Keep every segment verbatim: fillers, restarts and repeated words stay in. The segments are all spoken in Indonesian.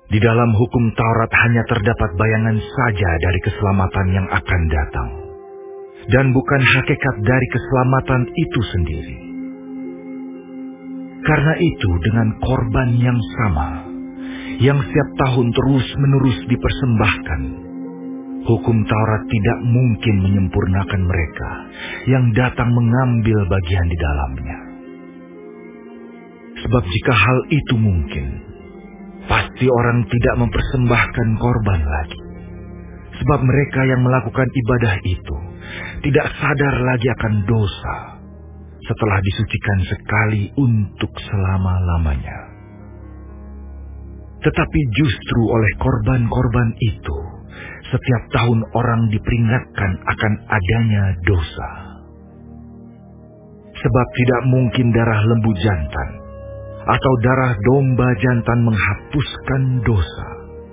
Di dalam hukum Taurat hanya terdapat bayangan saja dari keselamatan yang akan datang, dan bukan hakikat dari keselamatan itu sendiri. Karena itu, dengan korban yang sama, yang setiap tahun terus-menerus dipersembahkan, hukum Taurat tidak mungkin menyempurnakan mereka yang datang mengambil bagian di dalamnya. Sebab jika hal itu mungkin, pasti orang tidak mempersembahkan korban lagi. Sebab mereka yang melakukan ibadah itu tidak sadar lagi akan dosa setelah disucikan sekali untuk selama-lamanya. Tetapi justru oleh korban-korban itu, setiap tahun orang diperingatkan akan adanya dosa. Sebab tidak mungkin darah lembu jantan atau darah domba jantan menghapuskan dosa.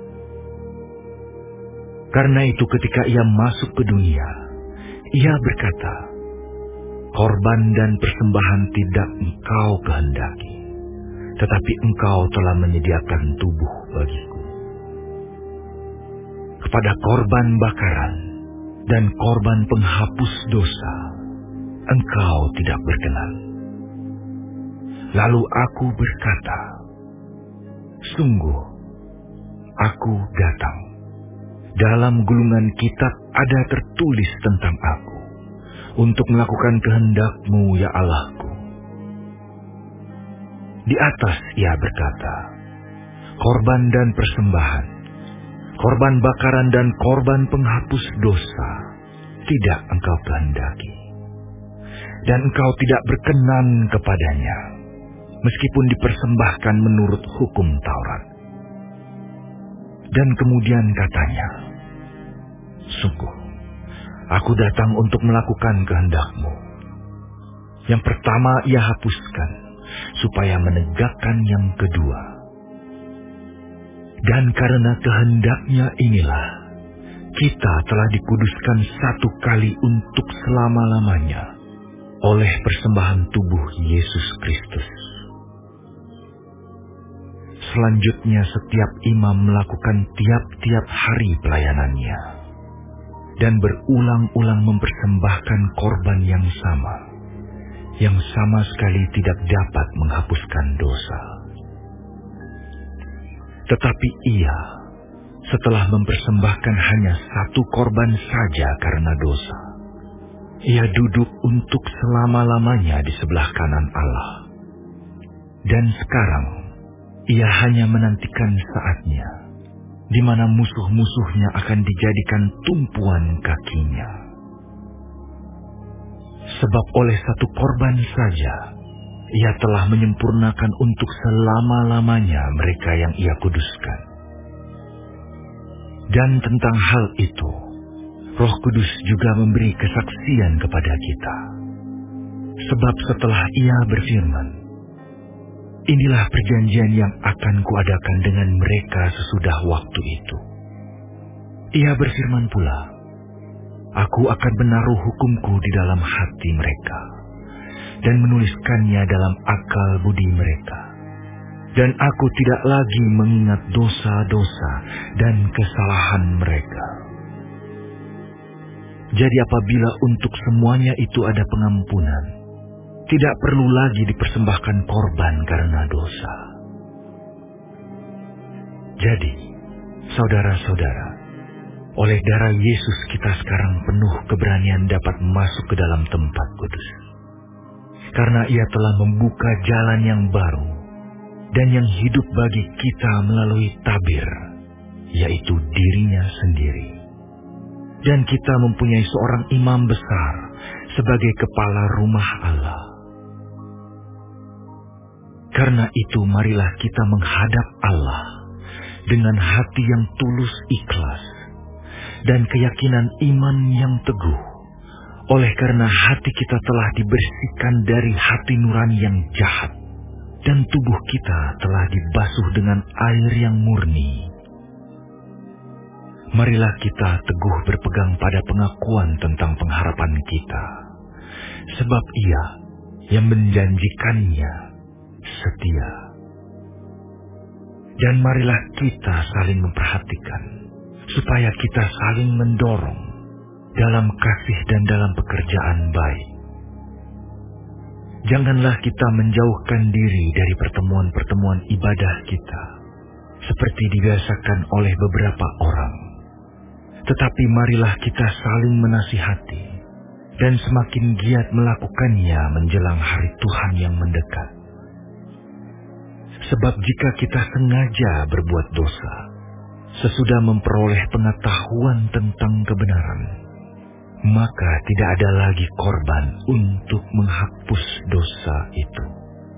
Karena itu ketika ia masuk ke dunia, ia berkata, "Korban dan persembahan tidak engkau kehendaki, tetapi engkau telah menyediakan tubuh bagiku. Kepada korban bakaran dan korban penghapus dosa, engkau tidak berkenan." Lalu aku berkata, "Sungguh, aku datang. Dalam gulungan kitab ada tertulis tentang aku, untuk melakukan kehendak-Mu, ya Allahku." Di atas ia berkata, "Korban dan persembahan, korban bakaran dan korban penghapus dosa, tidak engkau kehendaki. Dan engkau tidak berkenan kepadanya, meskipun dipersembahkan menurut hukum Taurat." Dan kemudian katanya, "Sungguh, aku datang untuk melakukan kehendak-Mu." Yang pertama ia hapuskan, supaya menegakkan yang kedua. Dan karena kehendak-Nya inilah, kita telah dikuduskan satu kali untuk selama-lamanya, oleh persembahan tubuh Yesus Kristus. Selanjutnya setiap imam melakukan tiap-tiap hari pelayanannya, dan berulang-ulang mempersembahkan korban yang sama, yang sama sekali tidak dapat menghapuskan dosa. Tetapi ia, setelah mempersembahkan hanya satu korban saja karena dosa, ia duduk untuk selama-lamanya di sebelah kanan Allah. Dan sekarang, ia hanya menantikan saatnya, di mana musuh-musuhnya akan dijadikan tumpuan kakinya. Sebab oleh satu korban saja, ia telah menyempurnakan untuk selama-lamanya mereka yang ia kuduskan. Dan tentang hal itu, Roh Kudus juga memberi kesaksian kepada kita. Sebab setelah ia berfirman, "Inilah perjanjian yang akan kuadakan dengan mereka sesudah waktu itu." Ia berfirman pula, "Aku akan menaruh hukumku di dalam hati mereka, dan menuliskannya dalam akal budi mereka. Dan aku tidak lagi mengingat dosa-dosa dan kesalahan mereka." Jadi apabila untuk semuanya itu ada pengampunan, tidak perlu lagi dipersembahkan korban karena dosa. Jadi, saudara-saudara, oleh darah Yesus kita sekarang penuh keberanian dapat masuk ke dalam tempat kudus. Karena ia telah membuka jalan yang baru dan yang hidup bagi kita melalui tabir, yaitu dirinya sendiri. Dan kita mempunyai seorang imam besar sebagai kepala rumah Allah. Karena itu marilah kita menghadap Allah dengan hati yang tulus ikhlas dan keyakinan iman yang teguh, oleh karena hati kita telah dibersihkan dari hati nurani yang jahat, dan tubuh kita telah dibasuh dengan air yang murni. Marilah kita teguh berpegang pada pengakuan tentang pengharapan kita, sebab Ia yang menjanjikannya setia. Dan marilah kita saling memperhatikan, supaya kita saling mendorong dalam kasih dan dalam pekerjaan baik. Janganlah kita menjauhkan diri dari pertemuan-pertemuan ibadah kita, seperti dibiasakan oleh beberapa orang. Tetapi marilah kita saling menasihati, dan semakin giat melakukannya menjelang hari Tuhan yang mendekat. Sebab jika kita sengaja berbuat dosa, sesudah memperoleh pengetahuan tentang kebenaran, maka tidak ada lagi korban untuk menghapus dosa itu.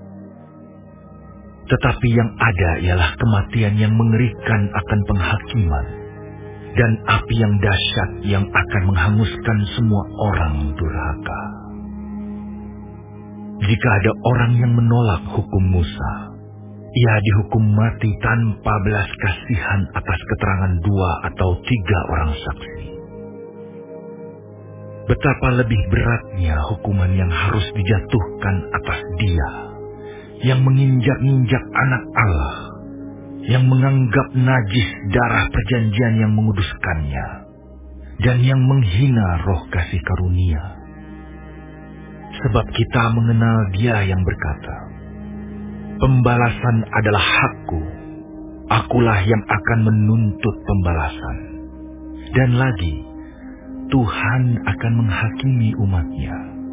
Tetapi yang ada ialah kematian yang mengerikan akan penghakiman, dan api yang dahsyat yang akan menghanguskan semua orang durhaka. Jika ada orang yang menolak hukum Musa, ia dihukum mati tanpa belas kasihan atas keterangan dua atau tiga orang saksi. Betapa lebih beratnya hukuman yang harus dijatuhkan atas dia yang menginjak-injak anak Allah, yang menganggap najis darah perjanjian yang menguduskannya, dan yang menghina roh kasih karunia. Sebab kita mengenal Dia yang berkata, "Pembalasan adalah hakku, akulah yang akan menuntut pembalasan." Dan lagi, Tuhan akan menghakimi umat-Nya.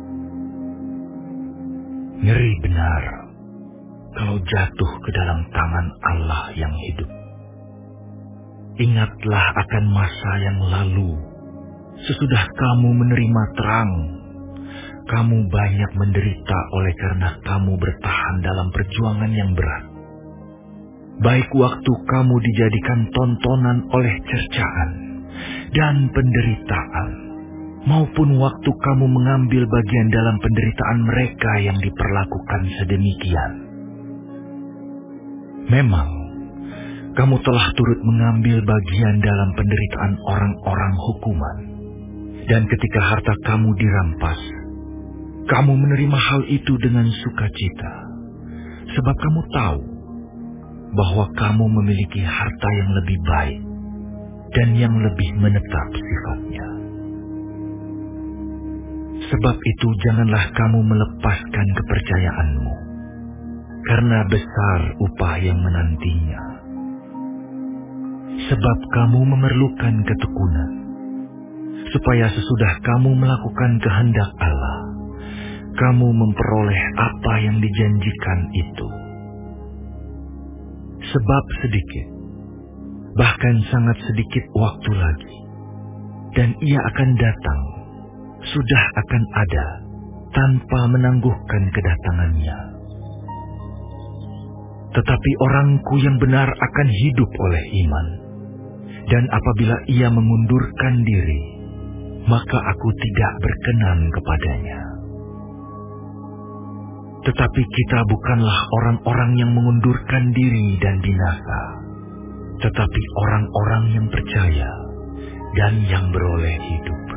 Ngeri benar kalau jatuh ke dalam tangan Allah yang hidup. Ingatlah akan masa yang lalu. Sesudah kamu menerima terang, kamu banyak menderita oleh karena kamu bertahan dalam perjuangan yang berat. Baik waktu kamu dijadikan tontonan oleh cercaan dan penderitaan, maupun waktu kamu mengambil bagian dalam penderitaan mereka yang diperlakukan sedemikian. Memang, kamu telah turut mengambil bagian dalam penderitaan orang-orang hukuman, dan ketika harta kamu dirampas, kamu menerima hal itu dengan sukacita, sebab kamu tahu bahwa kamu memiliki harta yang lebih baik dan yang lebih menetap sifatnya. Sebab itu janganlah kamu melepaskan kepercayaanmu, karena besar upah yang menantinya. Sebab kamu memerlukan ketekunan, supaya sesudah kamu melakukan kehendak Allah, kamu memperoleh apa yang dijanjikan itu. Sebab sedikit, bahkan sangat sedikit waktu lagi, dan Ia akan datang, sudah akan ada, tanpa menangguhkan kedatangannya. Tetapi orangku yang benar akan hidup oleh iman, dan apabila ia mengundurkan diri, maka aku tidak berkenan kepadanya. Tetapi kita bukanlah orang-orang yang mengundurkan diri dan binasa, tetapi orang-orang yang percaya dan yang beroleh hidup.